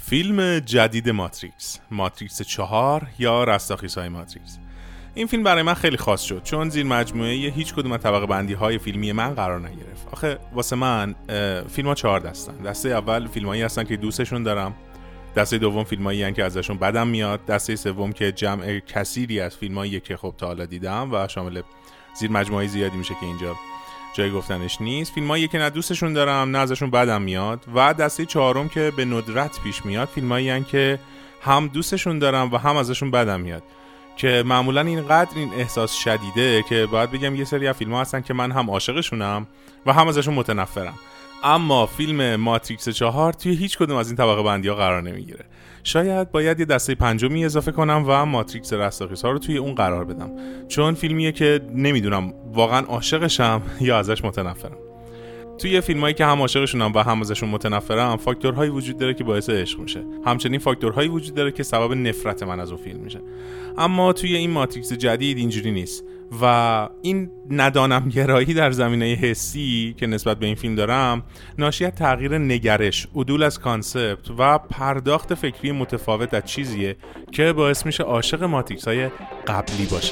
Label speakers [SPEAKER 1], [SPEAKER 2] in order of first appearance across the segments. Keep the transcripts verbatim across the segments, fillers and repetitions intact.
[SPEAKER 1] فیلم جدید ماتریکس، ماتریکس چهار یا رستاخیزهای ماتریکس. این فیلم برای من خیلی خاص شد چون زیر مجموعه هیچ کدوم از طبقه بندی های فیلمی من قرار نگرفت. آخه واسه من فیلم ها چهار دستن. دسته اول فیلمایی هستن که دوستشون دارم، دسته دوم فیلمایی هستن که ازشون بدم میاد، دسته سوم که جمع کثیری از فیلمایی که خب تا حالا دیدم و شامل زیر مجموعه زیادی میشه که اینجا جای گفتنش نیست، فیلمایی که نه دوستشون دارم نه ازشون بدم میاد، و دسته چهارم که به ندرت پیش میاد فیلمایی هستن که هم دوستشون دارم و هم ازشون بدم میاد، که معمولا اینقدر این احساس شدیده که باید بگم یه سری از فیلم‌ها هستن که من هم عاشقشونم و هم ازشون متنفرم. اما فیلم ماتریکس چهار توی هیچ کدوم از این طبقه بندی‌ها قرار نمیگیره. شاید باید یه دسته پنجمی اضافه کنم و ماتریکس رستاخیزها رو توی اون قرار بدم، چون فیلمیه که نمیدونم واقعا عاشقشم یا ازش متنفرم. توی فیلمایی که هم عاشقشونم و هم ازشون متنفرم فاکتورهایی وجود داره که باعث عشق میشه، همچنین فاکتورهایی وجود داره که سبب نفرت من از اون فیلم میشه. اما توی این ماتریکس جدید اینجوری نیست و این ندانم گرایی در زمینه حسی که نسبت به این فیلم دارم ناشی از تغییر نگرش، عدول از کانسپت و پرداخت فکری متفاوت از چیزیه که باعث میشه عاشق ماتریکس های قبلی باشم.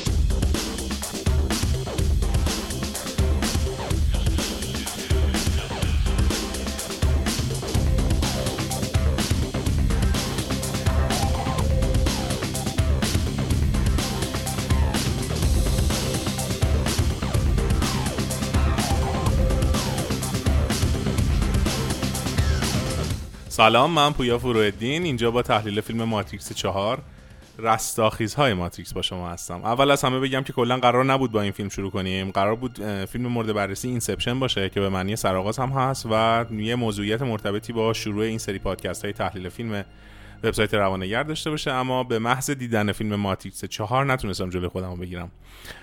[SPEAKER 1] سلام، من پویا فروالدین اینجا با تحلیل فیلم ماتریکس چهار رستاخیزهای ماتریکس با شما هستم. اول از همه بگم که کلا قرار نبود با این فیلم شروع کنیم، قرار بود فیلم مورد بررسی اینسپشن باشه که به معنی سرآغاز هم هست و یه موضوعیت مرتبطی با شروع این سری پادکست های تحلیل فیلم وبسایت روانگر داشته باشه، اما به محض دیدن فیلم ماتریکس چهار نتونستم جلوی خودمو بگیرم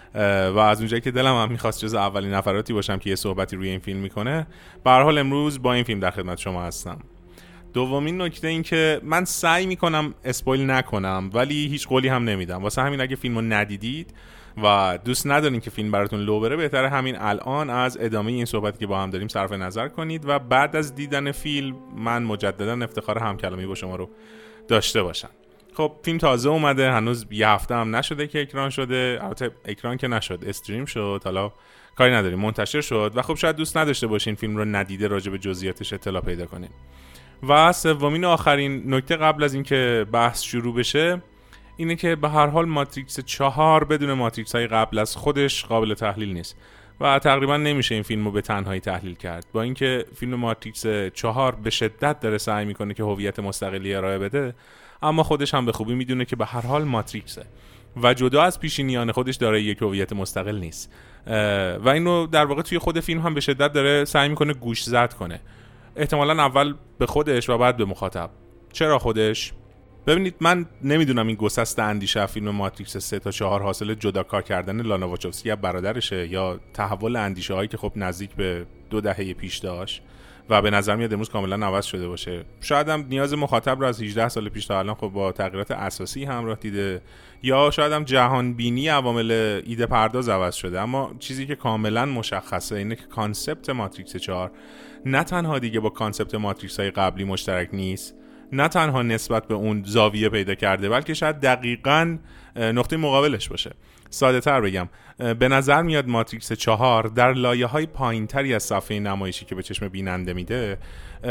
[SPEAKER 1] و از اونجایی که دلم هم می‌خواست جز اولین نفراتی باشم که یه صحبتی روی این فیلم میکنه، به هر حال امروز با این فیلم در خدمت شما هستم. دومین نکته این که من سعی میکنم اسپویل نکنم ولی هیچ قولی هم نمیدم، واسه همین اگه فیلمو ندیدید و دوست ندارین که فیلم براتون لو بره، بهتره همین الان از ادامه این صحبتی که با هم داریم صرف نظر کنید و بعد از دیدن فیلم من مجددا افتخار همکلامی با شما رو داشته باشم. خب فیلم تازه اومده، هنوز یه هفته هم نشده که اکران شده، البته اکران که نشد، استریم شد، حالا کاری نداریم، منتشر شد و خب شاید دوست نداشته باشین فیلم رو ندیده راجع به جزئیاتش اطلاع پیدا کنین. و سومین و آخرین نکته قبل از اینکه بحث شروع بشه اینه که به هر حال ماتریکس چهار بدون ماتریکس های قبل از خودش قابل تحلیل نیست و تقریبا نمیشه این فیلم رو به تنهایی تحلیل کرد. با اینکه فیلم ماتریکس چهار به شدت داره سعی میکنه که هویت مستقلی ارائه بده، اما خودش هم به خوبی میدونه که به هر حال ماتریکسه و جدا از پیشینیان خودش داره یک هویت مستقل نیست و اینو در واقع توی خود فیلم هم به شدت داره سعی میکنه گوش زد کنه، احتمالاً اول به خودش و بعد به مخاطب. چرا خودش؟ ببینید، من نمیدونم این گسست اندیشه فیلم ماتریکس سه تا چهار حاصل جدا کار کردن لانا واچوفسکی از برادرشه یا تحول اندیشه هایی که خب نزدیک به دو دهه پیش داشت و به نظر میاد امروز کاملا عوض شده باشه. شاید هم نیاز مخاطب رو از هجده سال پیش تا الان خب با تغییرات اساسی همراه دیده، یا شاید هم جهان بینی عوامل ایده پرداز عوض شده. اما چیزی که کاملا مشخصه اینه که کانسپت ماتریکس چهار نه تنها دیگه با کانسپت ماتریکس های قبلی مشترک نیست، نه تنها نسبت به اون زاویه پیدا کرده، بلکه شاید دقیقاً نقطه مقابلش باشه. ساده تر بگم، به نظر میاد ماتریکس چهار در لایه های پایین تری از صفحه نمایشی که به چشم بیننده میده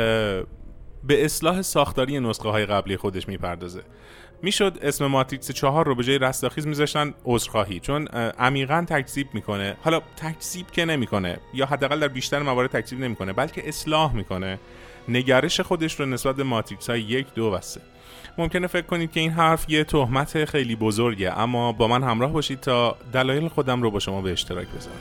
[SPEAKER 1] به اصلاح ساختاری نسخه های قبلی خودش میپردازه. میشد اسم ماتریکس چهار رو به جای رستاخیز میذاشتن عذرخواهی، چون عمیقاً تکذیب میکنه. حالا تکذیب که نمیکنه، یا حداقل در بیشتر موارد تکذیب نمیکنه، بلکه اصلاح میکنه نگرش خودش رو نسبت به ماتریکس های یک، دو و سه. ممکنه فکر کنید که این حرف یه تهمت خیلی بزرگه، اما با من همراه باشید تا دلایل خودم رو با شما به اشتراک بذارم.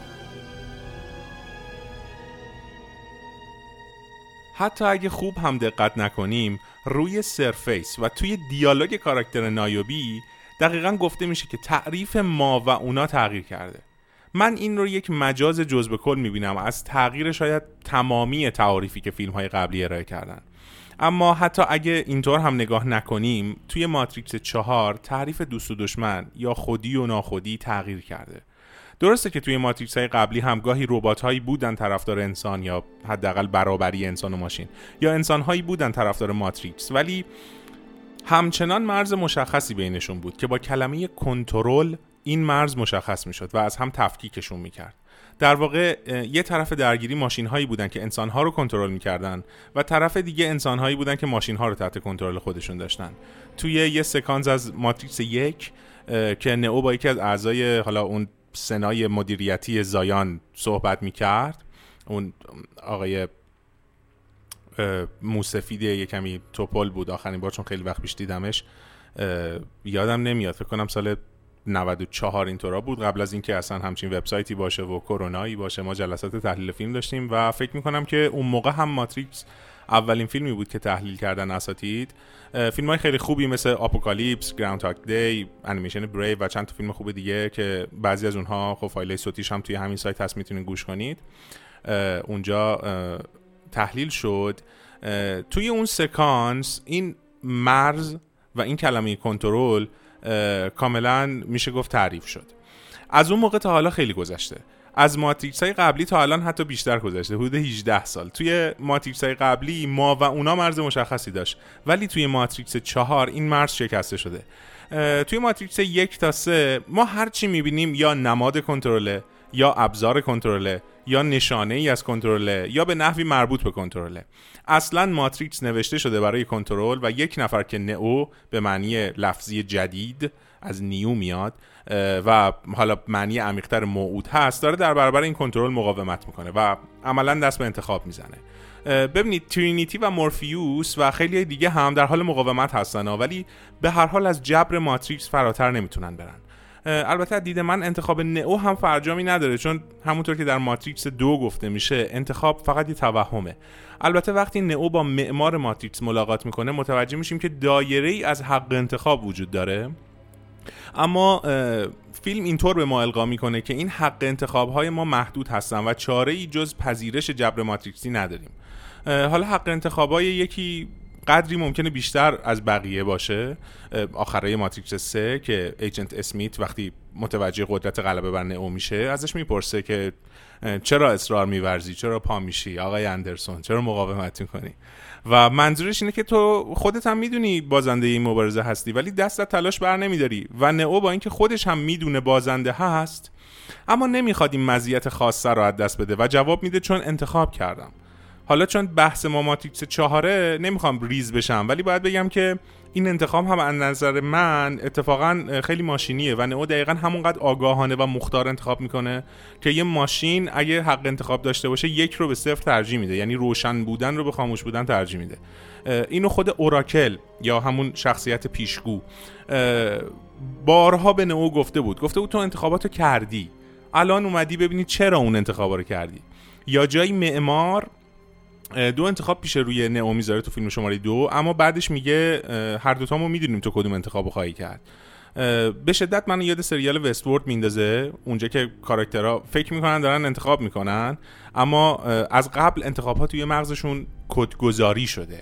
[SPEAKER 1] حتی اگه خوب هم دقت نکنیم، روی سرفیس و توی دیالوگ کاراکتر نایوبی دقیقاً گفته میشه که تعریف ما و اونا تغییر کرده. من این رو یک مجاز جزء کل میبینم از تغییر شاید تمامی تعاریفی که فیلم‌های قبلی ارائه کردن. اما حتی اگه اینطور هم نگاه نکنیم، توی ماتریکس چهار تعریف دوست و دشمن یا خودی و ناخودی تغییر کرده. درسته که توی ماتریکس های قبلی هم گاهی ربات هایی بودن طرفدار انسان یا حداقل برابری انسان و ماشین، یا انسان هایی بودن طرفدار ماتریکس، ولی همچنان مرز مشخصی بینشون بود که با کلمه کنترل این مرز مشخص میشد و از هم تفکیکشون میکرد. در واقع یه طرف درگیری ماشین هایی بودن که انسان ها رو کنترل میکردن و طرف دیگه انسان هایی بودن که ماشین ها رو تحت کنترل خودشون داشتن. توی یه سکانس از ماتریکس یک که نئو با یکی از اعضای حالا اون سنای مدیریتی زایان صحبت میکرد، اون آقای موسفید یه کمی توپل بود آخرین بار، چون خیلی وقت پیش دیدمش، یادم نمیاد، فکر کنم سال نود و چهار اینطورا بود، قبل از اینکه اصلا همچین وبسایتی باشه و کرونایی باشه. ما جلسات تحلیل فیلم داشتیم و فکر میکنم که اون موقع هم ماتریکس اولین فیلمی بود که تحلیل کردن اساتید. فیلم های خیلی خوبی مثل آپوکالیپس، گراوند هاک دی، انیمیشن بریو و چند تا فیلم خوب دیگه که بعضی از اونها خب فایل صوتیش هم توی همین سایت هست، میتونین گوش کنید، اونجا تحلیل شد. توی اون سکانس این مرز و این کلمه کنترل کاملا میشه گفت تعریف شد. از اون موقع تا حالا خیلی گذشته، از ماتریکس های قبلی تا الان حتی بیشتر گذشته، حدود هجده سال. توی ماتریکس های قبلی ما و اونا مرز مشخصی داشت، ولی توی ماتریکس چهار این مرز شکسته شده. توی ماتریکس یک تا سه ما هر چی میبینیم یا نماد کنترله، یا ابزار کنترله، یا نشانه ای از کنترله، یا به نحوی مربوط به کنترله. اصلا ماتریکس نوشته شده برای کنترل و یک نفر که نئو به معنی لفظی جدید از نیو میاد و حالا معنی عمیق‌تر موعود هست، داره در برابر این کنترل مقاومت میکنه و عملا دست به انتخاب میزنه. ببینید ترینیتی و مورفیوس و خیلی دیگه هم در حال مقاومت هستن، ولی به هر حال از جبر ماتریکس فراتر نمیتونن برن. البته دید من انتخاب نئو هم فرجامی نداره، چون همونطور که در ماتریکس دو گفته میشه انتخاب فقط یه توهمه. البته وقتی نئو با معمار ماتریکس ملاقات میکنه متوجه میشیم که دایره‌ای از حق انتخاب وجود داره، اما فیلم اینطور به ما القا میکنه که این حق انتخاب‌های ما محدود هستن و چاره‌ای جز پذیرش جبر ماتریکسی نداریم. حالا حق انتخاب‌های یکی قدری ممکنه بیشتر از بقیه باشه. آخرای ماتریکس سه که ایجنت اسمیت وقتی متوجه قدرت غلبه بر نئو میشه ازش میپرسه که چرا اصرار میورزی، چرا پا میشی آقای اندرسون، چرا مقاومت میکنی؟ و منظورش اینه که تو خودت هم میدونی بازنده این مبارزه هستی ولی دست از تلاش بر نمیداری. و نئو با اینکه خودش هم میدونه بازنده هست اما نمیخواد این مزیت خاصه رو از دست بده و جواب میده چون انتخاب کردم. حالا چون بحث ما ماتریکس چهاره نمیخوام ریز بشم، ولی باید بگم که این انتخاب هم از نظر من اتفاقا خیلی ماشینیه و نئو دقیقا همونقدر آگاهانه و مختار انتخاب میکنه که یه ماشین اگه حق انتخاب داشته باشه یک رو به صفر ترجیح میده، یعنی روشن بودن رو به خاموش بودن ترجیح میده. اینو خود اوراکل یا همون شخصیت پیشگو بارها به نئو گفته بود گفته بود تو انتخاباتو کردی، الان اومدی ببینی چرا اون انتخابا رو کردی. یا جایی معمار دو انتخاب پیش روی نئو میذاره تو فیلم شماره دو، اما بعدش میگه هر دوتامو میدونیم تو کدوم انتخابو خواهی کرد. به شدت منو یاد سریال وستورد میندازه، اونجا که کاراکترها فکر میکنن دارن انتخاب میکنن اما از قبل انتخابها توی مغزشون کدگذاری شده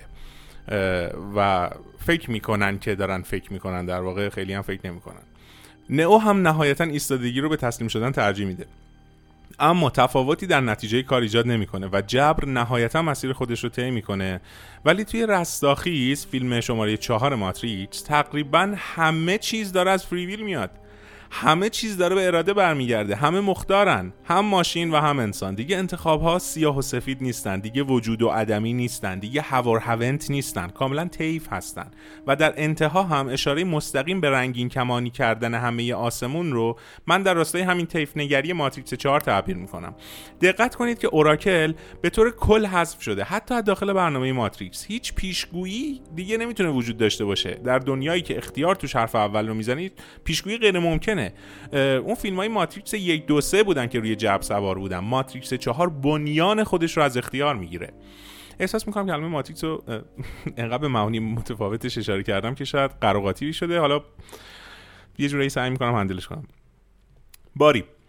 [SPEAKER 1] و فکر میکنن که دارن فکر میکنن، در واقع خیلی هم فکر نمیکنن. نئو هم نهایتا ایستادگی رو به تسلیم شدن ترجیح میده، اما تفاوتی در نتیجه کار ایجاد نمیکنه و جبر نهایتا مسیر خودش رو طی میکنه. ولی توی رستاخیز فیلم شماره چهار ماتریکس تقریبا همه چیز داره از فریویل میاد، همه چیز داره به اراده برمیگرده، همه مختارن، هم ماشین و هم انسان. دیگه انتخاب ها سیاه و سفید نیستن، دیگه وجود و عدمی نیستن، دیگه هوار هونت نیستن، کاملا طیف هستن. و در انتها هم اشاره مستقیم به رنگین کمانی کردن همه آسمون رو من در راستای همین طیف نگری ماتریکس چهار تعبیر میکنم. دقت کنید که اوراکل به طور کل حذف شده، حتی داخل برنامه ماتریکس هیچ پیشگویی دیگه نمیتونه وجود داشته باشه. در دنیایی که اختیار توش حرف اول رو میزنید پیشگویی غیر ممکنه. اون فیلم های ماتریکس یک دو سه بودن که روی جبر سوار بودن، ماتریکس چهار بنیان خودش رو از اختیار میگیره. احساس میکنم کلمه ماتریکس رو انقدر به معانی متفاوتش اشاره کردم که شاید قراقاتی شده، حالا یه جوری سعی میکنم هندلش کنم. باری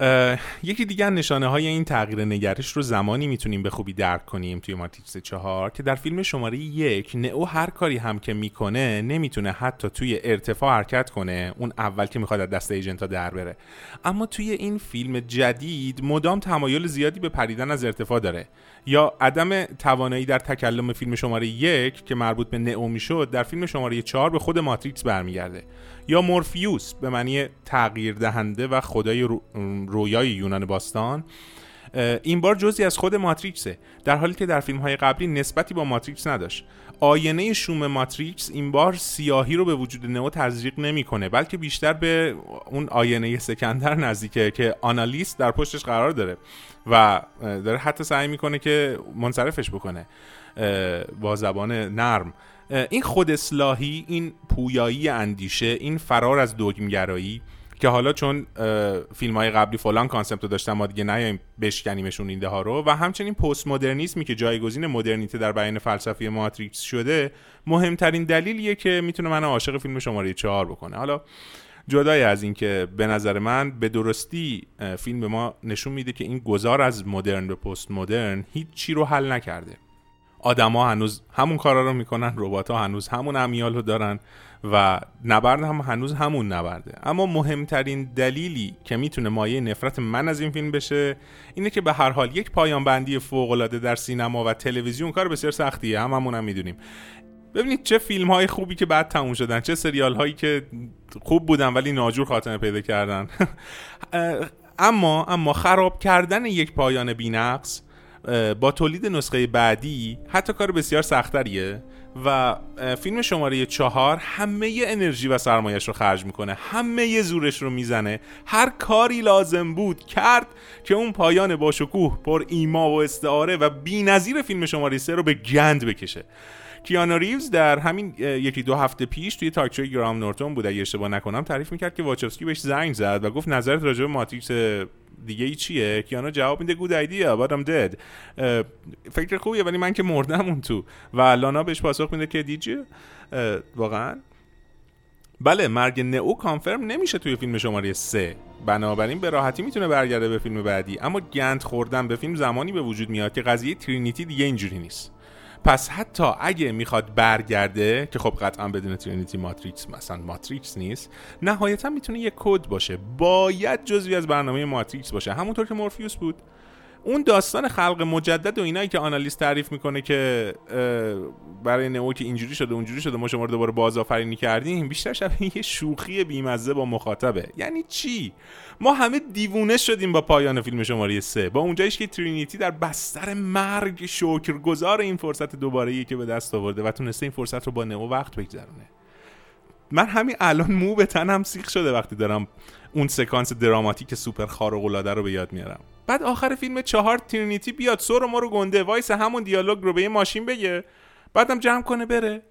[SPEAKER 1] یکی دیگه نشانه های این تغییر نگرش رو زمانی میتونیم به خوبی درک کنیم توی ماتریکس چهار که در فیلم شماره یک نئو هر کاری هم که میکنه نمیتونه حتی توی ارتفاع حرکت کنه، اون اول که میخواد از دست ایجنتا در بره. اما توی این فیلم جدید مدام تمایل زیادی به پریدن از ارتفاع داره، یا عدم توانایی در تکلم فیلم شماره یک که مربوط به نئو میشد در فیلم شماره چهار به خود ماتریکس برمیگرده، یا مورفیوس به معنی تغییر دهنده و خدای رو... رویای یونان باستان این بار جزئی از خود ماتریکسه، در حالی که در فیلم‌های قبلی نسبتی با ماتریکس نداشت. آینه شوم ماتریکس این بار سیاهی رو به وجود نئو تزریق نمی‌کنه، بلکه بیشتر به اون آینه سکندر نزدیکه که آنالیست در پشتش قرار داره و داره حتی سعی میکنه که منصرفش بکنه با زبان نرم. این خود اصلاحی، این پویایی اندیشه، این فرار از دوگمگرایی که حالا چون فیلم های قبلی فلان کانسپت رو داشتن ما دیگه نیاییم بشکنیمشون ایده ها رو، و همچنین پست مدرنیسمی که جایگزین مدرنیته در بیان فلسفی ماتریکس شده، مهمترین دلیلیه که میتونه منو عاشق فیلم شماره چهار بکنه. حالا جدای از این که به نظر من به درستی فیلم به ما نشون میده که این گذار از مدرن به پست مدرن هیچ چی رو حل نکرده. آدما هنوز همون کارا رو میکنن، ربات‌ها هنوز همون امیال رو دارن و نبرد هم هنوز همون نبرده. اما مهمترین دلیلی که میتونه مایه نفرت من از این فیلم بشه اینه که به هر حال یک پایان بندی فوق‌العاده در سینما و تلویزیون کار بسیار سختیه، هم همون هم میدونیم. ببینید چه فیلم های خوبی که بعد تموم شدن، چه سریال هایی که خوب بودن ولی ناجور خاتمه پیدا کردن. اما اما خراب کردن یک پایان بی‌نقص با تولید نسخه بعدی حتی کار بسیار سخت‌تریه و فیلم شماره چهار همه انرژی و سرمایش رو خرج میکنه، همه زورش رو میزنه، هر کاری لازم بود کرد که اون پایان باشکوه پر ایما و استعاره و بی‌نظیر فیلم شماره سه رو به گند بکشه. کیانو ریوز در همین یکی دو هفته پیش توی تاک شوی گرام نورتون بود اگه اشتباه نکنم تعریف میکرد که واچوفسکی بهش زنگ زد و گفت نظرت راجع به ماتریکس دیگه ای چیه؟ کیانو جواب میده good idea but I'm dead. فکر خوبیه ولی من که مردم اون تو. و لانا بهش پاسخ میده که دیجی واقعا بله مرگ نئو کانفرم نمیشه توی فیلم شماره سه، بنابراین به راحتی میتونه برگرده به فیلم بعدی، اما گند خوردن به فیلم زمانی به وجود میاد که قضیه ترینیتی دیگه اینجوری نیست. پس حتی اگه میخواد برگرده که خب قطعا بدون ترینیتی ماتریکس مثلا ماتریکس نیست، نهایتا میتونه یک کد باشه، باید جزوی از برنامه ماتریکس باشه، همونطور که مورفیوس بود. اون داستان خلق مجدد و اینایی که آنالیست تعریف میکنه که برای نئو که اینجوری شده اونجوری شده ما شما رو دوباره بازآفرینی کردیم، بیشتر شبیه یه شوخی بیمزه با مخاطبه. یعنی چی؟ ما همه دیوونه شدیم با پایان فیلم شماره سه، با اونجایش که ترینیتی در بستر مرگ شکرگزار این فرصت دوباره‌ای که به دست آورده و تونسته این فرصت رو با نئو وقت بگذرونه. من همین الان مو به تنم سیخ شده وقتی دارم اون سکانس دراماتیک سوپر خارق‌العاده رو به یاد میارم. بعد آخر فیلم چهار ترینیتی بیاد سر ما رو گنده وایس همون دیالوگ رو به یه ماشین بگه، بعدم جمع کنه بره.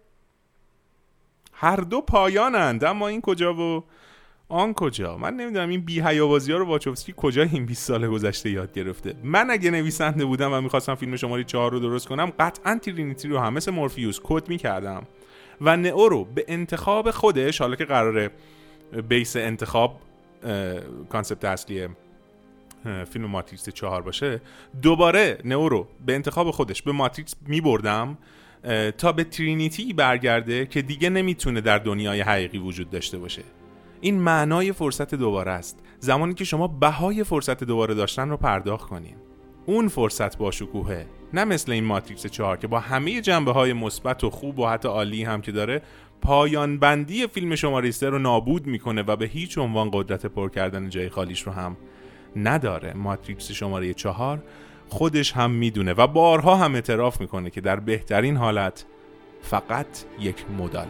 [SPEAKER 1] هر دو پایانند، اما این کجا و آن کجا؟ من نمیدونم این بی‌حیاوازی‌ها رو واچوفسکی کجا این بیست سال گذشته یاد گرفته. من اگه نویسنده بودم و می‌خواستم فیلم شماره چهار رو درست کنم، قطعاً ترینیتی رو هم مثل مورفیوس کد می‌کردم و نئو رو به انتخاب خودش، حالا که قراره بیس انتخاب کانسپت اصلی فیلم ماتریکس چهار باشه، دوباره نئو رو به انتخاب خودش به ماتریکس می‌بردم تا به ترینیتی برگرده که دیگه نمیتونه در دنیای حقیقی وجود داشته باشه. این معنای فرصت دوباره است، زمانی که شما بهای فرصت دوباره داشتن رو پرداخت کنین. اون فرصت با شکوهه، نه مثل این ماتریکس چهار که با همه جنبه‌های مثبت و خوب و حتی عالی هم که داره پایان بندی فیلم شماره سه رو نابود میکنه و به هیچ عنوان قدرت پر کردن جای خالیش رو هم نداره. ماتریکس شماره چهار خودش هم میدونه و بارها هم اعتراف میکنه که در بهترین حالت فقط یک مداله.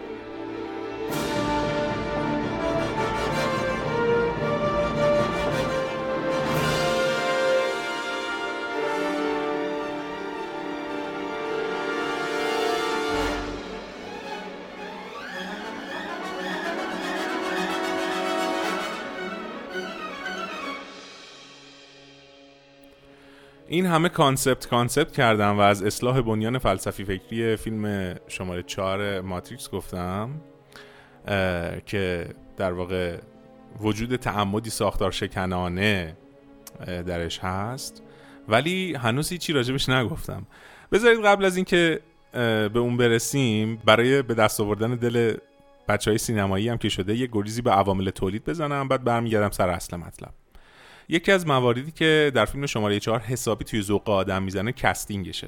[SPEAKER 1] این همه کانسپت کانسپت کردم و از اصلاح بنیان فلسفی فکری فیلم شماره چهار ماتریکس گفتم که در واقع وجود تعمدی ساختار شکنانه درش هست، ولی هنوز هیچی راجبش نگفتم. بذارید قبل از اینکه به اون برسیم برای به دست آوردن دل بچهای سینمایی هم که شده یه گریزی به عوامل تولید بزنم، بعد برمیگردم سر اصل مطلب. یکی از مواردی که در فیلم شماره چهار حسابی توی ذوق آدم میزنه کستینگشه،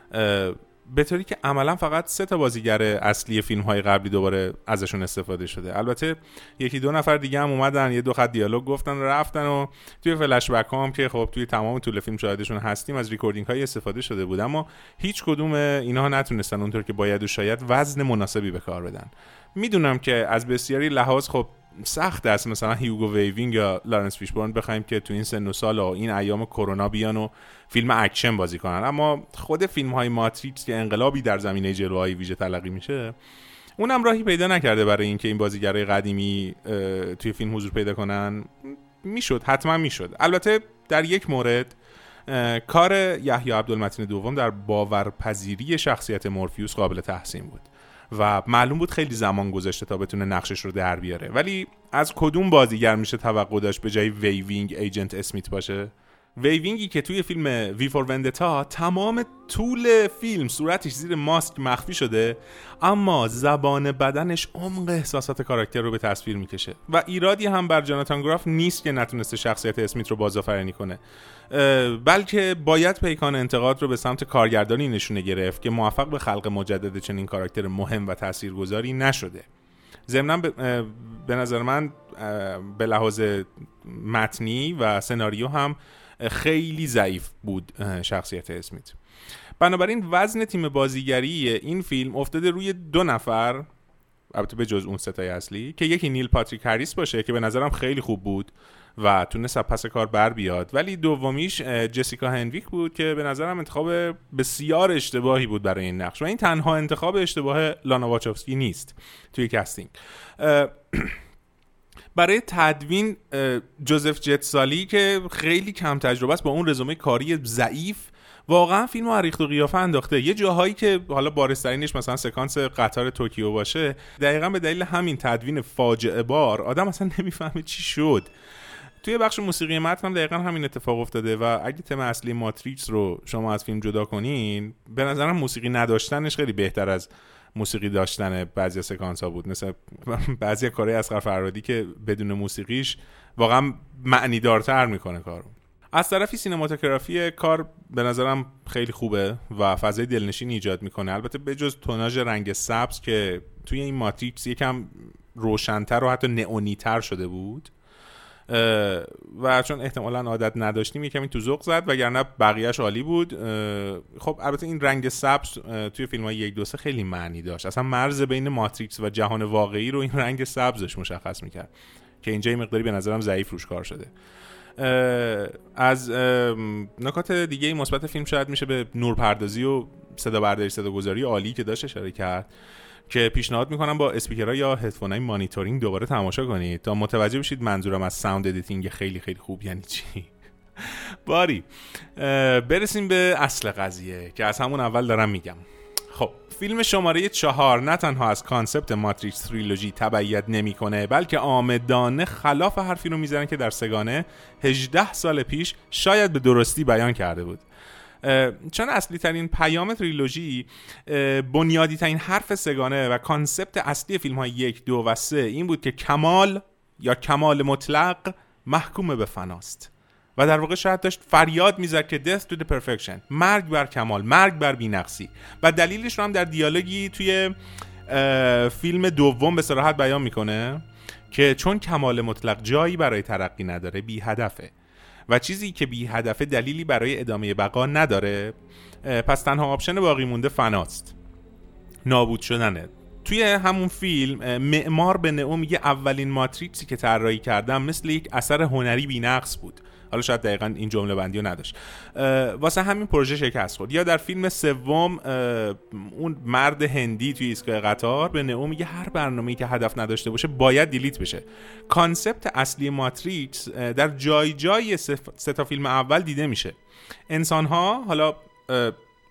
[SPEAKER 1] به طوری که عملا فقط سه تا بازیگر اصلی فیلم‌های قبلی دوباره ازشون استفاده شده. البته یکی دو نفر دیگه هم اومدن یه دو خط دیالوگ گفتن و رفتن و توی فلش بک هم که خب توی تمام طول فیلم شاهدشون هستیم از ریکوردینگ های استفاده شده بود، اما هیچ کدوم اینها نتونستن اونطور که باید و شاید وزن مناسبی به کار بدن. میدونم که از بسیاری لحاظ خب سخت است مثلا هیوگو ویوینگ یا لارنس فیشبورن بخوایم که تو این سن و سال و این ایام کرونا بیان و فیلم اکشن بازی کنن، اما خود فیلم های ماتریکس که انقلابی در زمینه جلوه‌های ویژه تلقی میشه اونم راهی پیدا نکرده برای اینکه این بازیگرای قدیمی توی فیلم حضور پیدا کنن. میشد، حتما میشد. البته در یک مورد کار یحیی عبدالمتین دوم در باورپذیری شخصیت مورفیوس قابل تحسین بود و معلوم بود خیلی زمان گذاشته تا بتونه نقشش رو در بیاره، ولی از کدوم بازیگر میشه توقع داشت به جای ویوینگ ایجنت اسمیت باشه؟ ویوینگی که توی فیلم وی فور وندتا تمام طول فیلم صورتش زیر ماسک مخفی شده اما زبان بدنش عمق احساسات کاراکتر رو به تصویر میکشه و ایرادی هم بر جاناتان گراف نیست که نتونسته شخصیت اسمیت رو بازآفرینی کنه، بلکه باید پیکان انتقاد رو به سمت کارگردانی نشونه گرفت که موفق به خلق مجدد چنین کاراکتر مهم و تاثیرگذاری نشده. ضمناً به نظر من به لحاظ متنی و سناریو هم خیلی ضعیف بود شخصیت اسمیت. بنابراین وزن تیم بازیگری این فیلم افتاده روی دو نفر، البته به جز اون ستای اصلی، که یکی نیل پاتریک هریس باشه که به نظرم خیلی خوب بود و تونست پس کار بر بیاد، ولی دومیش جسیکا هنویک بود که به نظرم انتخاب بسیار اشتباهی بود برای این نقش و این تنها انتخاب اشتباه لانا واچوفسکی نیست توی کاستینگ. برای تدوین جوزف جتسالی که خیلی کم تجربه است با اون رزومه کاری ضعیف واقعا فیلمو عریخت و قیافه انداخته. یه جاهایی که حالا بارزترینش مثلا سکانس قطار توکیو باشه دقیقاً به دلیل همین تدوین فاجعه بار آدم اصلا نمیفهمه چی شد. توی بخش موسیقی متن هم دقیقاً همین اتفاق افتاده و اگه تم اصلی ماتریکس رو شما از فیلم جدا کنین به نظرم موسیقی نداشتنش خیلی بهتر از موسیقی داشتن بعضی سکانس ها بود، مثل بعضی کارهای اصغر فرهادی که بدون موسیقیش واقعا معنی دارتر میکنه کارو. از طرفی سینماتوگرافی کار به نظرم خیلی خوبه و فضای دلنشین ایجاد میکنه، البته به جز توناژ رنگ سبز که توی این ماتریکس یکم روشن‌تر و حتی نئونی‌تر شده بود و چون احتمالاً عادت نداشتیم یکمی تو ذوق زد، وگرنه بقیه‌اش عالی بود. خب البته این رنگ سبز توی فیلم‌های یک دو سه خیلی معنی داشت، اصلا مرز بین ماتریکس و جهان واقعی رو این رنگ سبزش مشخص می‌کرد که اینجا این مقداری به نظرم ضعیف روش کار شده. از نکات دیگه مثبت فیلم شاید میشه به نورپردازی و صدا برداری صدا گذاری عالی که داشت اشاره کرد که پیشنهاد میکنم با اسپیکرها یا هدفونای مانیتورینگ دوباره تماشا کنید تا متوجه بشید منظورم از ساوند ادیتینگ خیلی خیلی خوب یعنی چی. باری برسیم به اصل قضیه که از همون اول دارم میگم. خب فیلم شماره چهار نه تنها از کانسپت ماتریکس تریلوژی تبعیت نمیکنه بلکه آمدانه خلاف حرفی رو میزنه که در سگانه هجده سال پیش شاید به درستی بیان کرده بود، چون اصلی ترین پیام تریلوژی، بنیادی ترین حرف سگانه و کانسپت اصلی فیلم های یک، دو و سه این بود که کمال یا کمال مطلق محکوم به فناست و در واقع شاید داشت فریاد میزد که death to the perfection، مرگ بر کمال، مرگ بر بی‌نقصی، و دلیلش رو هم در دیالوگی توی فیلم دوم به صراحت بیان میکنه که چون کمال مطلق جایی برای ترقی نداره بی هدفه و چیزی که بی هدفه دلیلی برای ادامه بقا نداره، پس تنها آپشن باقی مونده فناست، نابود شدنه. توی همون فیلم معمار به نئو میگه اولین ماتریکسی که طراحی کردم مثل یک اثر هنری بی‌نقص بود. حالا شاید دقیقاً این جمله بندی رو نداشت، واسه همین پروژه شکست خورد. یا در فیلم سوم اون مرد هندی توی ایستگاه قطار به نئو میگه هر برنامه‌ای که هدف نداشته باشه باید دیلیت بشه. کانسپت اصلی ماتریکس در جای جای سه تا فیلم اول دیده میشه. انسان‌ها حالا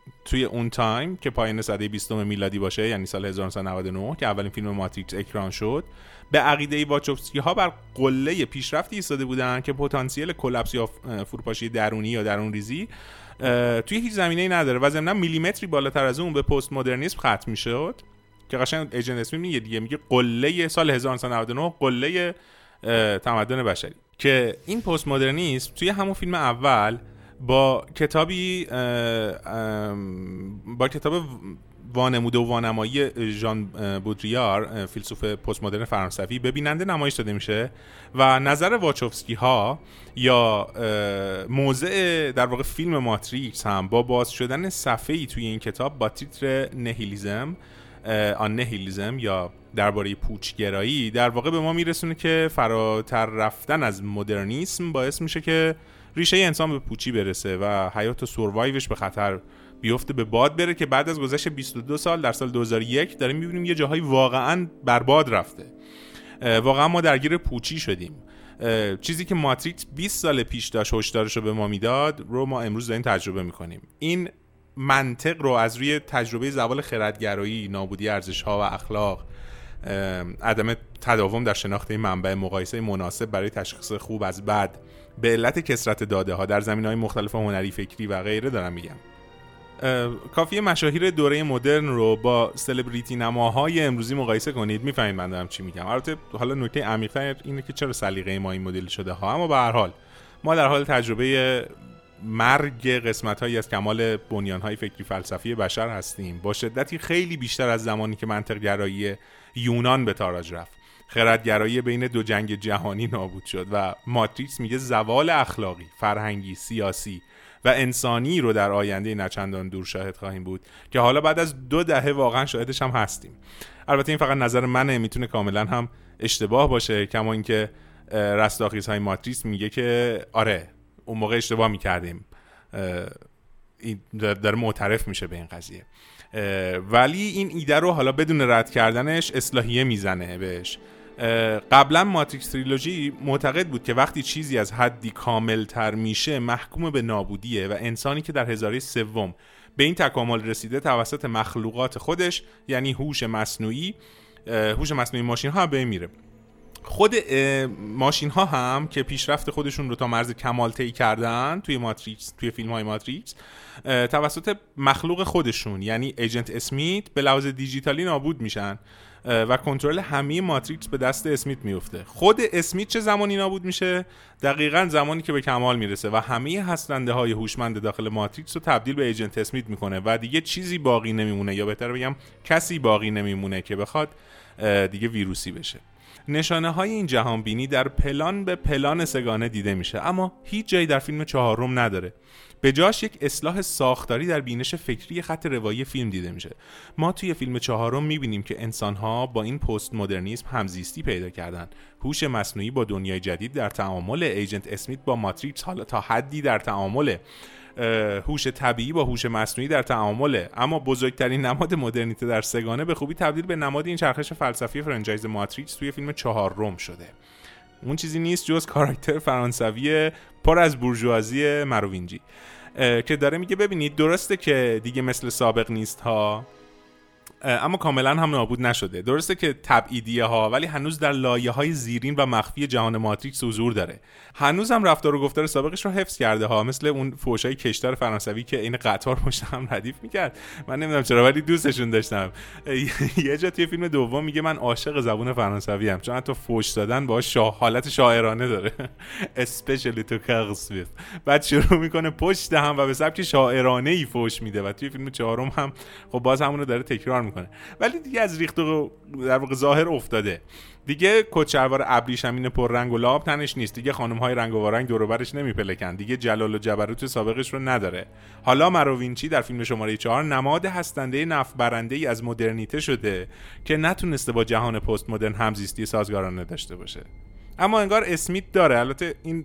[SPEAKER 1] توی اون تایم که پایان سده بیستم میلادی باشه، یعنی سال هزار و نهصد و نود و نه که اولین فیلم ماتریکس اکران شد، به عقیده واچوفسکی ها بر قله پیشرفتی ایستاده بودن که پتانسیل کلاپس یا فروپاشی درونی یا درون ریزی توی هیچ زمینه‌ای نداره و ضمن میلیمتری بالاتر از اون به پست مدرنیسم ختم میشد که قشنگ ایجنت اسمیت میگه دیگه، میگه قله سال هزار و نهصد و نود و نه قله تمدن بشری. که این پست مدرنیسم توی همون فیلم اول با کتابی با کتاب وانموده و وانمایی ژان بودریار، فیلسوف پست مدرن فرانسوی، به بیننده نمایش داده میشه و نظر واچوفسکی ها یا موضع در واقع فیلم ماتریکس هم با باز شدن صفحه‌ای توی این کتاب با تیتر نهیلیزم آن نهیلیزم یا درباره پوچگرایی در واقع به ما میرسونه که فراتر رفتن از مدرنیسم باعث میشه که ریشه انسان به پوچی برسه و حیات و سروایوش به خطر بیفته، به باد بره، که بعد از گذشت بیست و دو سال در سال دو هزار و یک داریم میبینیم یه جاهایی واقعا برباد رفته، واقعا ما درگیر پوچی شدیم. چیزی که ماتریکس بیست سال پیش داشت هشدارش رو به ما میداد رو ما امروز داریم تجربه میکنیم. این منطق رو از روی تجربه زوال خردگرایی، نابودی ارزش‌ها و اخلاق، عدم تداوم در شناخت منبع، مقایسه مناسب برای تشخیص خوب از بد به علت کثرت داده‌ها در زمینه‌های مختلف هنری، فکری و غیره دارم میگم. کافیه مشاهیر دوره مدرن رو با سلبریتی نماهای امروزی مقایسه کنید، میفهمید من دارم چی میگم. البته حالا نکته عمیق‌تر اینه که چرا سلیقه ما این مدل شده ها، اما به هر حال ما در حال تجربه مرگ قسمت‌هایی از کمال بنیان‌های فکری فلسفی بشر هستیم، با شدتی خیلی بیشتر از زمانی که منطق‌گرایی یونان به تاراج رفت، خردگرایی بین دو جنگ جهانی نابود شد و ماتریکس میگه زوال اخلاقی، فرهنگی، سیاسی و انسانی رو در آینده نچندان دور شاهد خواهیم بود که حالا بعد از دو دهه واقعا شاهدش هم هستیم. البته این فقط نظر منه، میتونه کاملا هم اشتباه باشه، کما اینکه رستاخیزهای ماتریکس میگه که آره اون موقع اشتباه میکردیم، این داره معترف میشه به این قضیه، ولی این ایده رو حالا بدون رد کردنش اصلاحیه میزنه بهش. قبلا ماتریکس تریلوژی معتقد بود که وقتی چیزی از حدی کامل تر میشه محکوم به نابودیه و انسانی که در هزاره سوم به این تکامل رسیده توسط مخلوقات خودش، یعنی هوش مصنوعی هوش مصنوعی ماشین ها به میره. خود ماشین ها هم که پیشرفت خودشون رو تا مرز کمال طی کردن توی ماتریکس، توی فیلم های ماتریکس، توسط مخلوق خودشون یعنی ایجنت اسمیت به لحاظ دیجیتالی نابود میشن و کنترل همه ماتریکس به دست اسمیت میفته. خود اسمیت چه زمانی نابود میشه؟ دقیقاً زمانی که به کمال میرسه و همه هستنده های هوشمند داخل ماتریکس رو تبدیل به ایجنت اسمیت میکنه و دیگه چیزی باقی نمیمونه، یا بهتر بگم کسی باقی نمیمونه که بخواد دیگه ویروسی بشه. نشانه های این جهان بینی در پلان به پلان سگانه دیده میشه، اما هیچ جایی در فیلم چهارم نداره. به جاش یک اصلاح ساختاری در بینش فکری خط روایی فیلم دیده میشه. ما توی فیلم چهارم میبینیم که انسان‌ها با این پست مدرنیسم همزیستی پیدا کردن. هوش مصنوعی با دنیای جدید در تعامل، ایجنت اسمیت با ماتریکس حالا تا حدی در تعامل، هوش طبیعی با هوش مصنوعی در تعامله، اما بزرگترین نماد مدرنیته در سگانه به خوبی تبدیل به نماد این چرخش فلسفی فرانچایز ماتریکس توی فیلم چهارم شده. اون چیزی نیست جز کاراکتر فرانسوی پر از بورژوازی مروینجی که داره میگه ببینید درسته که دیگه مثل سابق نیست ها، اما کاملا هم نابود نشده. درسته که تبعیدیه ها، ولی هنوز در لایه های زیرین و مخفی جهان ماتریکس حضور داره. هنوز هم رفتار و گفتار سابقش رو حفظ کرده ها، مثل اون فوشای کشتار فرانسوی که این قطار پشت هم ردیف میکرد. من نمیدونم چرا ولی دوستشون داشتم. یه جا توی فیلم دوم میگه من عاشق زبون فرانسوی ام، چون حتی فوش دادن با شاه حالت شاعرانه داره. especially to Carl Swift. بعد شروع میکنه پشت هم و به سبک شاعرانه ای فوش میده و توی فیلم چهارم هم خب باز همون رو داره تکرار میکنه، ولی دیگه از ریخت و در واقع ظاهر افتاده. دیگه کچلوار ابریشمین پر رنگ و لعاب تنش نیست، دیگه خانم‌های رنگ و وارنگ دور و برش نمیپلکن، دیگه جلال و جبروت سابقش رو نداره. حالا مروینچی در فیلم شماره چهار نماد هستنده نفع برنده‌ای از مدرنیته شده که نتونسته با جهان پست مدرن همزیستی سازگارانه داشته باشه. اما انگار اسمیت داره. البته این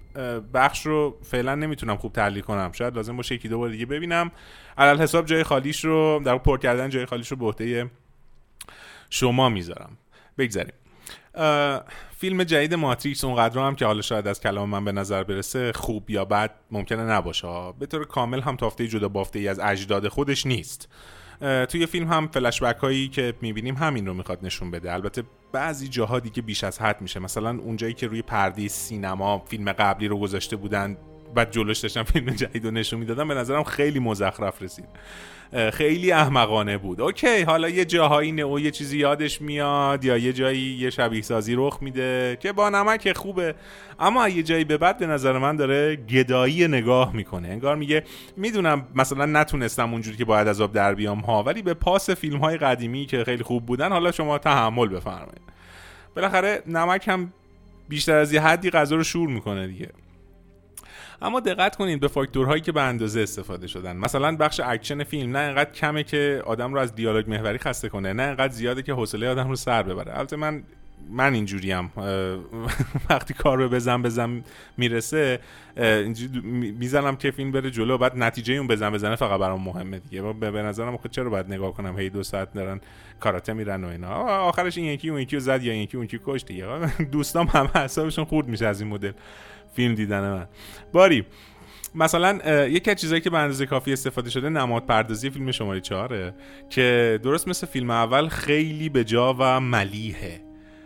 [SPEAKER 1] بخش رو فعلا نمیتونم خوب تحلیل کنم، شاید لازم باشه یکی دو بار دیگه ببینم. علل حساب جای خالیش رو در پر کردن جای خالیش رو به عهده شما میذارم. بگذاریم. فیلم جدید ماتریکس اونقدر هم که حالا شاید از کلام من به نظر برسه خوب یا بد ممکنه نباشه، به طور کامل هم تافته جدا بافته ای از اجداد خودش نیست. توی فیلم هم فلشبک هایی که میبینیم همین رو میخواد نشون بده. البته بعضی جاها دیگه بیش از حد میشه، مثلا اونجایی که روی پرده سینما فیلم قبلی رو گذاشته بودن بعد جلوش داشتن فیلم جدید رو نشون میدادن، به نظرم خیلی مزخرف رسید، خیلی احمقانه بود. اوکی حالا یه جاهایی نئو یه چیزی یادش میاد یا یه جایی یه شبیه سازی رخ میده که با نمک خوبه، اما یه جایی به بعد به نظر من داره گدایی نگاه میکنه، انگار میگه میدونم مثلا نتونستم اونجوری که باید از آب در بیام ها، ولی به پاس فیلم های قدیمی که خیلی خوب بودن حالا شما تحمل بفرمایید. بالاخره نمک هم بیشتر از یه حدی غذا رو شور میکنه دیگه. اما دقت کنید به فاکتورهایی که به اندازه استفاده شدن. مثلا بخش اکشن فیلم نه انقدر کمه که آدم رو از دیالوگ محوری خسته کنه، نه انقدر زیاده که حوصله آدم رو سر ببره. البته من من اینجوریم، وقتی کار رو بزن بزن میرسه اینجوری میزنم که فیلم بره جلو، بعد نتیجه اون بزن بزنه فقط برام مهمه دیگه. به نظرم خود چرا باید نگاه کنم هی دو ساعت دارن کاراته میرن و اینا، آخرش این یکی اون یکی رو زد یا این یکی اون یکی کشت دیگه. دوستام همه حسابشون خورد میشه از این مدل فیلم دیدن من. باری مثلا یکی از چیزایی که به اندازه کافی استفاده شده نماد پردازی فیلم شماره چهاره که درست مثل فیلم اول خیلی به جا و ملیحه،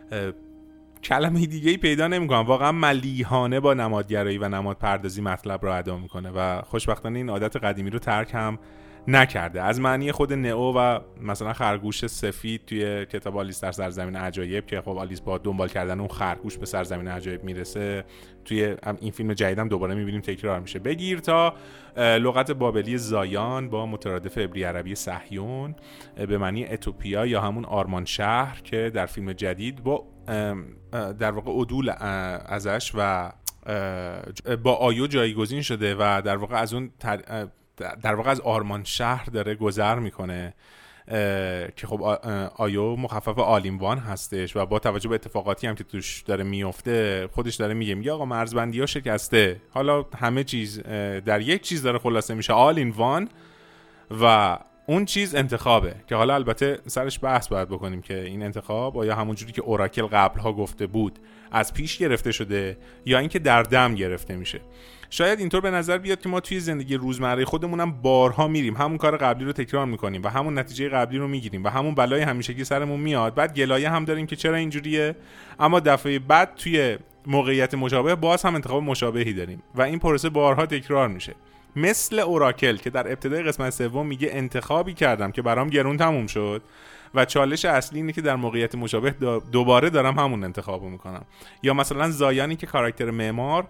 [SPEAKER 1] کلمه دیگه‌ای پیدا نمی‌کنم، واقعا ملیحانه با نمادگرایی و نماد پردازی مطلب رو ادا میکنه و خوشبختانه این عادت قدیمی رو ترک هم نکرده. از معنی خود نئو و مثلا خرگوش سفید توی کتاب آلیس در سرزمین عجایب که خب آلیس با دنبال کردن اون خرگوش به سرزمین عجایب میرسه، توی این فیلم جدیدم دوباره میبینیم تکرار میشه. بگیر تا لغت بابلی زایان با مترادف عبری عربی صهیون به معنی اتوپیا یا همون آرمان شهر که در فیلم جدید با در واقع عدول ازش و با آیو جایگزین شده و در واقع از اون تر... در واقع از آرمان شهر داره گذر میکنه که خب آیو مخفف آلیموان هستش و با توجه به اتفاقاتی هم که توش داره میفته خودش داره میگه میگه آقا مرزبندی ها شکسته، حالا همه چیز در یک چیز داره خلاصه میشه، آل این وان، و اون چیز انتخابه که حالا البته سرش بحث باید بکنیم که این انتخاب آیا همونجوری که اوراکل قبلها گفته بود از پیش گرفته شده یا اینکه در دم گرفته میشه. شاید اینطور به نظر بیاد که ما توی زندگی روزمره خودمونم بارها میریم همون کار قبلی رو تکرار میکنیم و همون نتیجه قبلی رو میگیریم و همون بلای همیشگی سرمون میاد، بعد گلایه هم داریم که چرا اینجوریه، اما دفعه بعد توی موقعیت مشابه باز هم انتخاب مشابهی داریم و این پروسه بارها تکرار میشه. مثل اوراکل که در ابتدای قسمت سوم میگه انتخابی کردم که برام گرون تموم شد و چالش اصلی اینه که در موقعیت مشابه دوباره دارم همون انتخابو میکنم. یا مثلا زایانی که کاراکتر معمار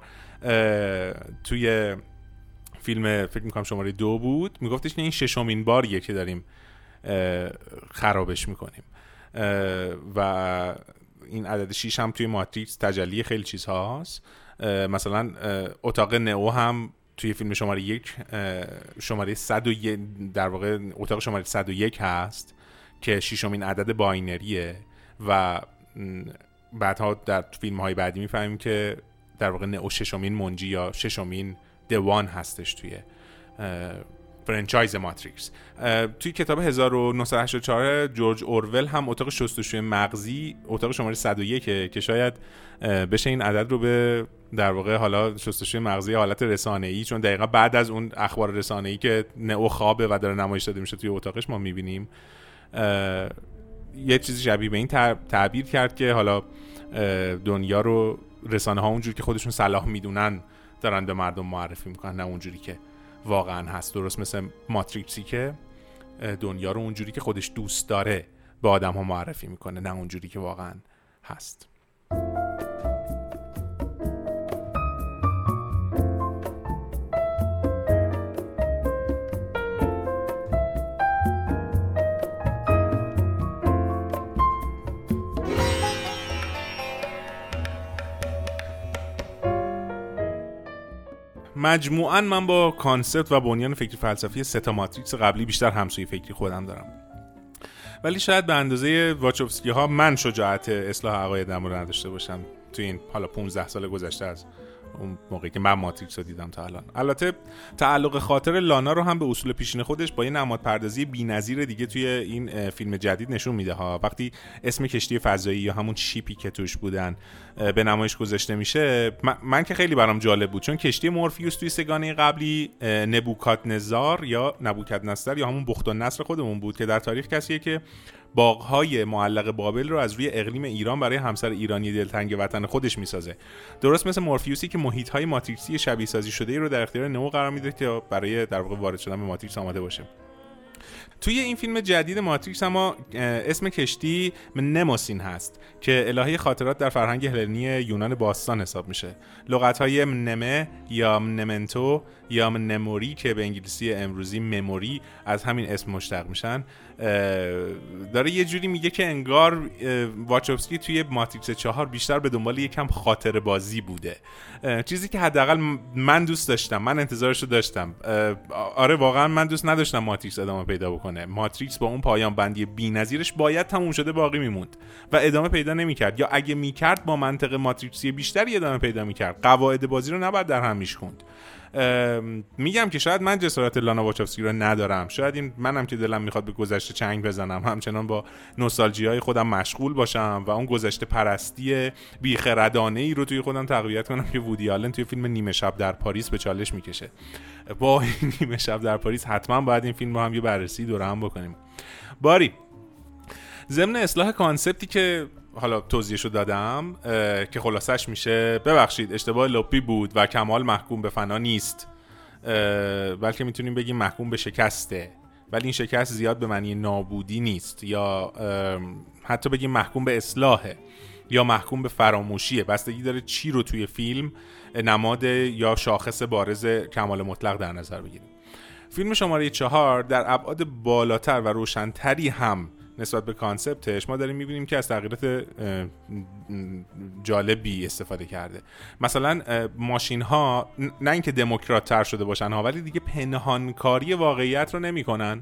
[SPEAKER 1] توی فیلم فکر میکنم شماره دو بود میگفتش که این ششمین باریه که داریم خرابش میکنیم و این عدد شیش هم توی ماتریکس تجلی خیلی چیزهاست. مثلا اتاق نئو هم توی فیلم شماره یک شماره صد و یک در واقع اتاق شماره صد و یک هست که ششمین عدد باینریه و بعدها در فیلم های بعدی میفهمیم که در واقع نئو ششمین منجی یا ششمین دوان هستش توی فرانچایز ماتریکس. توی کتاب هزار و نهصد و هشتاد و چهار جورج اورول هم اتاق شستشوی مغزی اتاق شماره صد و یک که شاید بشه این عدد رو به در واقع حالا شستشوی مغزی حالت رسانه‌ای، چون دقیقاً بعد از اون اخبار رسانه‌ای که نئو خوابه و داره نمایش داده میشه توی اتاقش ما میبینیم یه چیزی شبیه به این تعبیر کرد که حالا دنیا رو رسانه ها اونجوری که خودشون صلاح میدونن دارن به مردم معرفی میکنن، نه اونجوری که واقعا هست. درست مثل ماتریکسی که دنیا رو اونجوری که خودش دوست داره به آدم ها معرفی میکنه، نه اونجوری که واقعا هست. مجموعاً من با کانسپت و بنیان فکری فلسفی سه تا ماتریکس قبلی بیشتر همسوی فکری خودم دارم، ولی شاید به اندازه واچوفسکی ها من شجاعت اصلاح عقایدم رو نداشته باشم توی این حالا پانزده سال گذشته از اون موقعی که من ماتریکس رو دیدم تا الان. البته تعلق خاطر لانا رو هم به اصول پیشین خودش با یه نمادپردازی بی‌نظیر دیگه توی این فیلم جدید نشون میده ها. وقتی اسم کشتی فضایی یا همون شیپی که توش بودن به نمایش گذاشته میشه، من, من که خیلی برام جالب بود، چون کشتی مورفیوس توی سگانه قبلی نبوکادنزار یا نبوکدنصر یا همون بخت النصر خودمون بود که در تاریخ کسیه که باغ‌های معلق بابل رو از روی اقلیم ایران برای همسر ایرانی دلتنگ وطن خودش میسازه. درست مثل مورفیوسی که محیط‌های ماتریکسی شبیه سازی شده رو در اختیار نئو قرار میده که برای در واقع وارد شدن به ماتریکس آماده باشه. توی این فیلم جدید ماتریکس اما اسم کشتی نموسین هست که الهه خاطرات در فرهنگ هلنی یونان باستان حساب میشه. لغت‌های منمه یا منمنتو یا منموری که به انگلیسی امروزی مموری از همین اسم مشتق میشن، داره یه جوری میگه که انگار واچوفسکی توی ماتریکس چهار بیشتر به دنبال یکم خاطر بازی بوده، چیزی که حداقل من دوست داشتم، من انتظارش رو داشتم. آره واقعا من دوست نداشتم ماتریکس ادامه پیدا بکنه. ماتریکس با اون پایان بندی بی‌نظیرش باید تموم شده باقی میموند و ادامه پیدا نمیکرد، یا اگه میکرد با منطق ماتریکسی بیشتری ادامه پیدا میکرد. قواعد بازی رو نباید در هم میشکوند. میگم که شاید من جسارت لانا واچوفسکی رو ندارم، شاید این منم که دلم میخواد به گذشته چنگ بزنم، همچنان با نوستالژی‌های خودم مشغول باشم و اون گذشته پرستی بیخردانه‌ای رو توی خودم تقویت کنم که وودی آلن توی فیلم نیمه شب در پاریس به چالش میکشه. با این نیمه شب در پاریس حتما باید این فیلم رو هم یه بررسی دوره هم بکنیم. باری ضمن اصلاح کانسپتی که حالا توضیحشو دادم که خلاصش میشه ببخشید اشتباه لپی بود و کمال محکوم به فنا نیست، بلکه میتونیم بگیم محکوم به شکسته، ولی این شکست زیاد به معنی نابودی نیست، یا حتی بگیم محکوم به اصلاحه یا محکوم به فراموشیه. بستگی داره چی رو توی فیلم نماد یا شاخص بارز کمال مطلق در نظر بگیریم. فیلم شماره چهار در ابعاد بالاتر و روشنتری هم نسبت به کانسپتش ما داریم میبینیم که از تغییرات جالبی استفاده کرده. مثلا ماشین ها نه اینکه دموکرات تر شده باشن ها، ولی دیگه پنهانکاری واقعیت رو نمی کنن،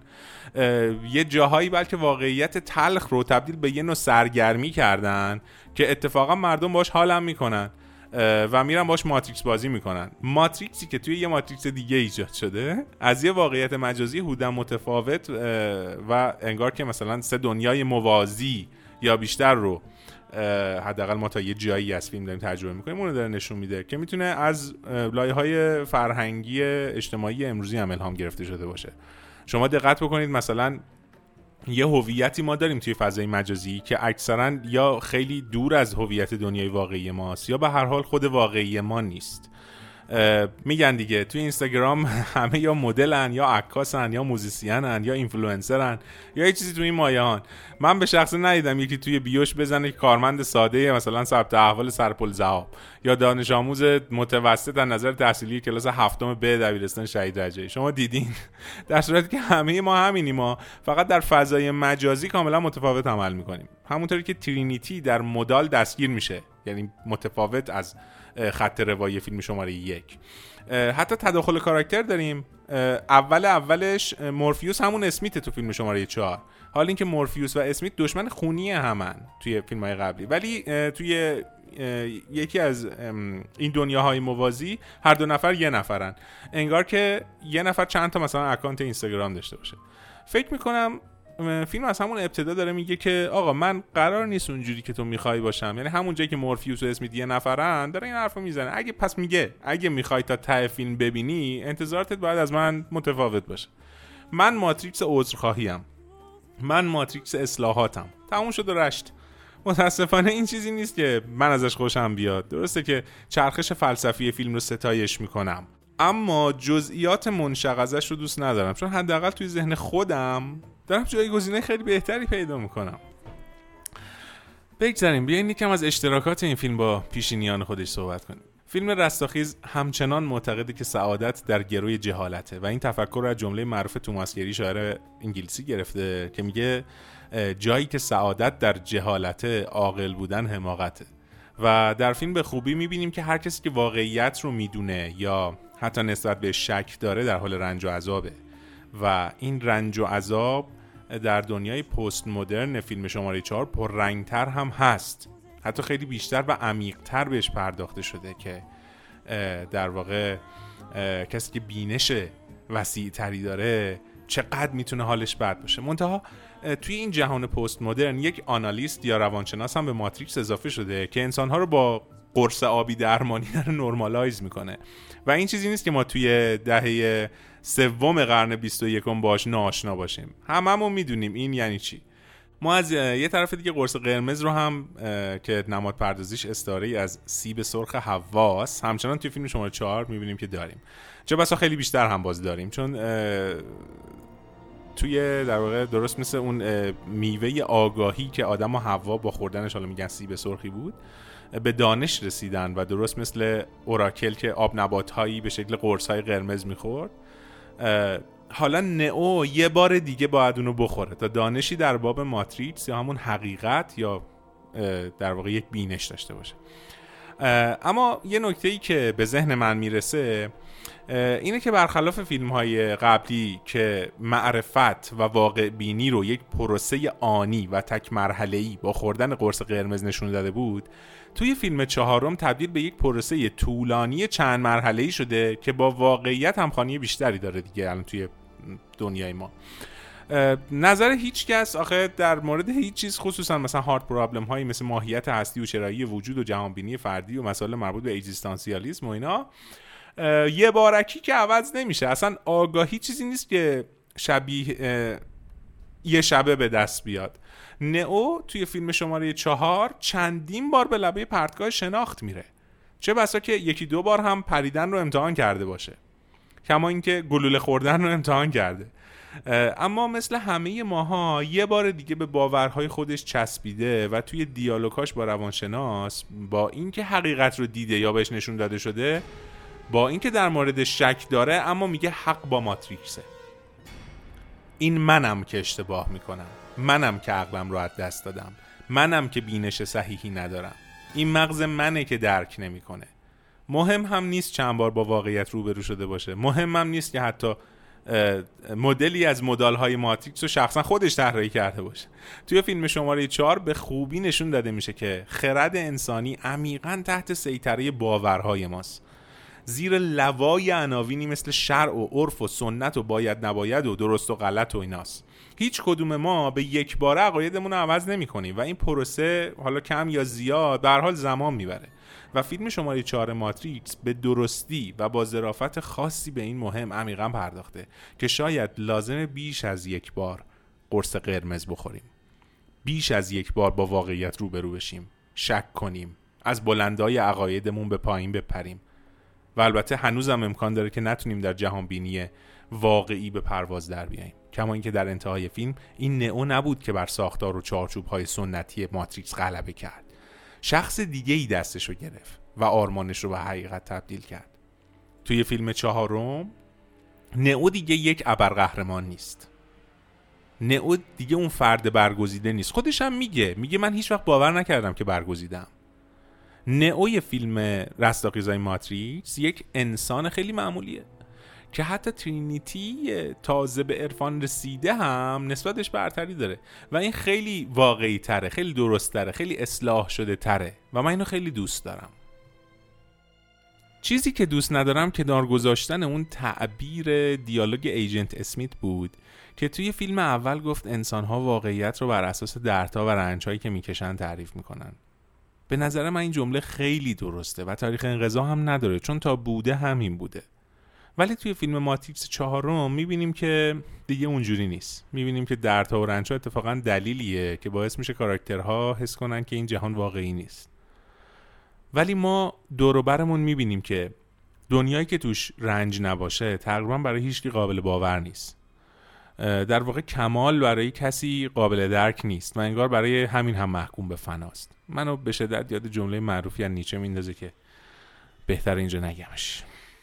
[SPEAKER 1] یه جاهایی بلکه واقعیت تلخ رو تبدیل به یه نوع سرگرمی کردن که اتفاقا مردم باش حال هم میکنن و میرن باش ماتریکس بازی میکنن. ماتریکسی که توی یه ماتریکس دیگه ایجاد شده از یه واقعیت مجازی هودن متفاوت و انگار که مثلا سه دنیای موازی یا بیشتر رو حداقل ما تا یه جایی از فیلم داریم تجربه میکنیم، اون رو داره نشون میده که میتونه از لایه‌های فرهنگی اجتماعی امروزی هم الهام گرفته شده باشه. شما دقت بکنید مثلا یه هویتی ما داریم توی فضای مجازی که اکثرا یا خیلی دور از هویت دنیای واقعی ماست یا به هر حال خود واقعی ما نیست. میگن دیگه توی اینستاگرام همه یا مدلن یا عکاسن یا موزیسینن یا اینفلوئنسرن یا یه چیزی توی این مایه‌هان. من به شخصه ندیدم یکی توی بیوش بزنه که کارمند ساده مثلا ثبت احوال سرپل ذهاب یا دانش آموز متوسط از نظر تحصیلی کلاس هفتم ب دبیرستان شهید رجایی. شما دیدین؟ در صورتی که همه ما همینیم، ما فقط در فضای مجازی کاملا متفاوت عمل میکنیم. همونطوری که ترینیتی در مودال دستگیر میشه، یعنی متفاوت از خط روایی فیلم شماره یک. حتی تداخل کاراکتر داریم. اول اولش مورفیوس همون اسمیت تو فیلم شماره چهار، حال اینکه مورفیوس و اسمیت دشمن خونی همن توی فیلم‌های قبلی، ولی توی یکی از این دنیاهای موازی هر دو نفر یه نفرن، انگار که یه نفر چند تا مثلا اکانت اینستاگرام داشته باشه. فکر میکنم فیلم از همون ابتدا داره میگه که آقا من قرار نیست اونجوری که تو میخوای باشم، یعنی همون جایی که مورفیوس و اسمیت یه نفرن داره این حرفو میزنه. اگه پس میگه اگه میخوای تا ته فیلم ببینی انتظاراتت باید از من متفاوت باشه. من ماتریکس عذرخواهیم، من ماتریکس اصلاحاتم، تموم شد و رشت. متاسفانه این چیزی نیست که من ازش خوشم بیاد. درسته که چرخش فلسفی فیلم رو ستایش میکنم، اما جزئیات منشق ازش رو دوست ندارم، چون حداقل توی ذهن خودم دارم جایگزینه خیلی بهتری پیدا میکنم. بگذاریم بیاین یکم از اشتراکات این فیلم با پیشینیان خودش صحبت کنیم. فیلم رستاخیز همچنان معتقده که سعادت در گروی جهالته و این تفکر رو از جمله معروف توماس گری شاعر انگلیسی گرفته که میگه جایی که سعادت در جهالته عاقل بودن حماقته. و در فیلم به خوبی میبینیم که هر کسی که واقعیت رو میدونه یا حتی نسبت به شک داره در حال رنج و عذابه و این رنج و عذاب در دنیای پست مدرن فیلم شماره چهار پررنگتر هم هست، حتی خیلی بیشتر و عمیق‌تر بهش پرداخته شده که در واقع کسی که بینش وسیع تری داره چقدر میتونه حالش بد باشه. منتها توی این جهان پست مدرن یک آنالیست یا روانشناس هم به ماتریکس اضافه شده که انسانها رو با قرص آبی درمانی رو نورمالایز میکنه و این چیزی نیست که ما توی دهه سوم قرن بیست و یکم باش ناآشنا باشیم. هممون میدونیم این یعنی چی. ما از یه طرف دیگه قرص قرمز رو هم که نماد پردازیش استعاره‌ای از سیب سرخ حواس همچنان توی فیلم شماره چهار میبینیم که داریم، چه بسا خیلی بیشتر هم باز داریم، چون توی در واقع درست مثل اون میوه آگاهی که آدم و حوا با خوردنش حالا میگن سیب سرخی بود به دانش رسیدن و درست مثل اوراکل که آب نبات‌هایی به شکل قرص‌های قرمز میخورد، حالا نئو یه بار دیگه باید اونو بخوره تا دانشی در باب ماتریکس یا همون حقیقت یا در واقع یک بینش داشته باشه. اما یه نکته‌ای که به ذهن من میرسه اینه که برخلاف فیلم‌های قبلی که معرفت و واقع بینی رو یک پروسه آنی و تک مرحله‌ای با خوردن قرص قرمز نشون داده بود، توی فیلم چهارم تبدیل به یک پروسه طولانی چند مرحله‌ای شده که با واقعیت همخوانی بیشتری داره دیگه الان توی دنیای ما. نظر هیچ کس آخه در مورد هیچ چیز، خصوصا مثلا هارد پرابلم هایی مثل ماهیت هستی و چرایی وجود و جهانبینی فردی و مسائل مربوط به اگزیستانسیالیسم و اینا، یه بارکی که عوض نمیشه. اصلا آگاهی چیزی نیست که شبیه یه شبه به دست بیاد. نئو توی فیلم شماره چهار چندین بار به لبه پرتگاه شناخت میره، چه بسا که یکی دو بار هم پریدن رو امتحان کرده باشه، کما اینکه گلوله خوردن رو امتحان کرده. اما مثل همه ماها یه بار دیگه به باورهای خودش چسبیده و توی دیالوگاش با روانشناس با اینکه حقیقت رو دیده یا بهش نشون داده شده، با اینکه در مورد شک داره اما میگه حق با ماتریکسه. این منم که اشتباه میکنم، منم که عقلم رو از دست دادم، منم که بینش صحیحی ندارم، این مغز منه که درک نمیکنه. مهم هم نیست چند بار با واقعیت روبرو شده باشه، مهم هم نیست که حتی مدلی از مدل‌های ماتریکس رو شخصا خودش طراحی کرده باشه. توی فیلم شماره چهار به خوبی نشون داده میشه که خرد انسانی عمیقاً تحت سیطره باورهای ماست، زیر لوای عناوینی مثل شرع و عرف و سنت و باید نباید و درست و غلط و ایناست. هیچ کدوم ما به یک باره عقایدمون رو عوض نمی‌کنیم و این پروسه حالا کم یا زیاد به هر حال زمان میبره و فیلم شماره چهار ماتریکس به درستی و با ظرافت خاصی به این مهم عمیقاً پرداخته که شاید لازمه بیش از یک بار قرص قرمز بخوریم، بیش از یک بار با واقعیت روبرو بشیم، شک کنیم، از بلندای عقایدمون به پایین بپریم و البته هنوزم امکان داره که نتونیم در جهان بینی واقعی به پرواز در بیاییم. کما اینکه در انتهای فیلم این نئو نبود که بر ساختار و چارچوب‌های سنتی ماتریکس غلبه کرد، شخص دیگه‌ای دستشو گرفت و آرمانش رو به حقیقت تبدیل کرد. توی فیلم چهارم نئو دیگه یک ابرقهرمان نیست، نئو دیگه اون فرد برگزیده نیست. خودش هم میگه میگه من هیچ وقت باور نکردم که برگزیدم. نئوی فیلم رستاخیزهای ماتریکس یک انسان خیلی معمولیه که حتی ترینیتی تازه به عرفان رسیده هم نسبتش برتری داره و این خیلی واقعی تره، خیلی درست تره، خیلی اصلاح شده تره و من اینو خیلی دوست دارم. چیزی که دوست ندارم کنار گذاشتن اون تعبیر دیالوگ ایجنت اسمیت بود که توی فیلم اول گفت انسان‌ها واقعیت رو بر اساس دردها و رنج‌هایی که میکشن تعریف میکنن. به نظر من این جمله خیلی درسته و تاریخ انقضا هم نداره، چون تا بوده همین بوده. ولی توی فیلم ماتریکس چهارم میبینیم که دیگه اونجوری نیست. میبینیم که دردها و رنج‌ها اتفاقا دلیلیه که باعث میشه کاراکترها حس کنن که این جهان واقعی نیست. ولی ما دور و برمون میبینیم که دنیایی که توش رنج نباشه تقریبا برای هیچکی قابل باور نیست. در واقع کمال برای کسی قابل درک نیست و انگار برای همین هم محکوم به فناست. منو به شدت یاد جمله معروفی از نیچه میندازه که بهتر اینجا نگمش.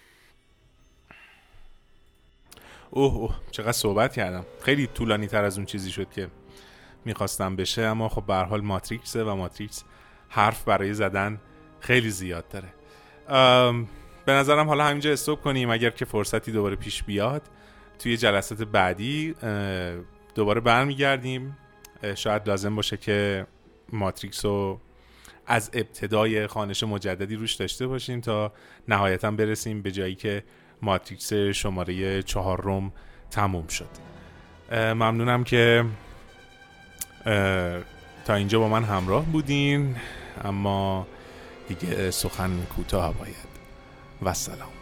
[SPEAKER 1] اوه اوه چقدر صحبت کردم، خیلی طولانی تر از اون چیزی شد که میخواستم بشه، اما خب به هر حال ماتریکسه و ماتریکس حرف برای زدن خیلی زیاد داره. به نظرم حالا همینجا استوب کنیم، اگر که فرصتی دوباره پیش بیاد توی جلسات بعدی دوباره برمیگردیم. شاید لازم باشه که ماتریکس رو از ابتدای خوانش مجددی روش داشته باشیم تا نهایتا برسیم به جایی که ماتریکس شماره چهارم تموم شد. ممنونم که تا اینجا با من همراه بودین، اما دیگه سخن کوتاه باید. و سلام.